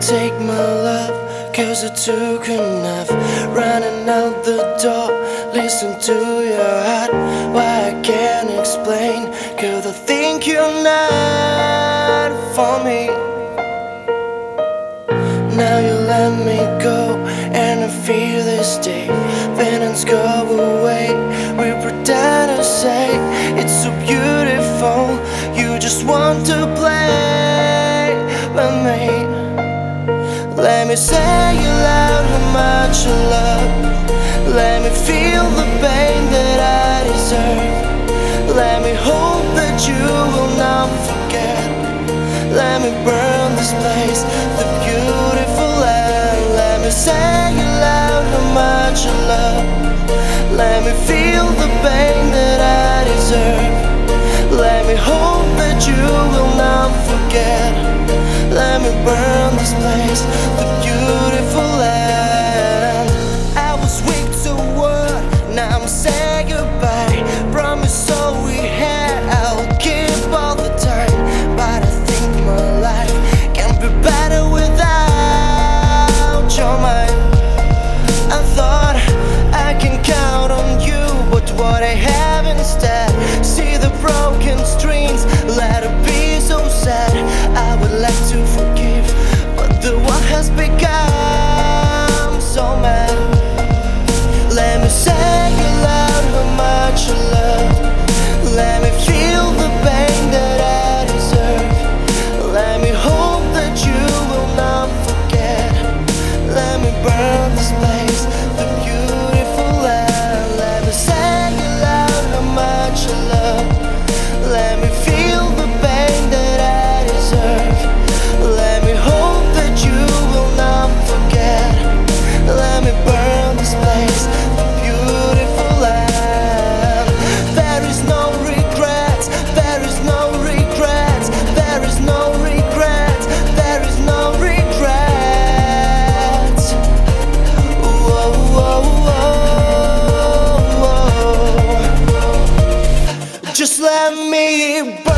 take my love, 'cause I took enough. Running out the door, listen to your heart. Why I can't explain, 'cause I think you're not for me. Now you let me go, and I feel this day. Feelings go away, we pretend to say it's so beautiful. You just want to play with me. Let me say it loud how much you love. Let me feel the pain that I deserve. Let me hope that you will not forget. Let me burn this place, the beautiful land. Let me say it loud how much you love. Let me feel the pain that I deserve. Let me hope that you will not forget. Let me burn this place, the beautiful land. I was weak to word, now I'm saying goodbye. Promise all we had, I'll give all the time. But I think my life can be better without your mind. I thought I can count on you, but what I have instead, see the broken strings, let it be so sad. I would like to forgive, but the war has become so mad. Let me say it loud how much you love. Let me feel the pain that I deserve. Let me hope that you will not forget. Let me burn this place, the beautiful land. Let me say it loud how much you love. Let me feel the pain that I deserve. Let me hope that you will not forget. Let me burn this place, the beautiful land. There is no regrets, there is no regrets, there is no regrets, there is no regrets. Whoa, whoa, whoa, whoa. Just let me burn.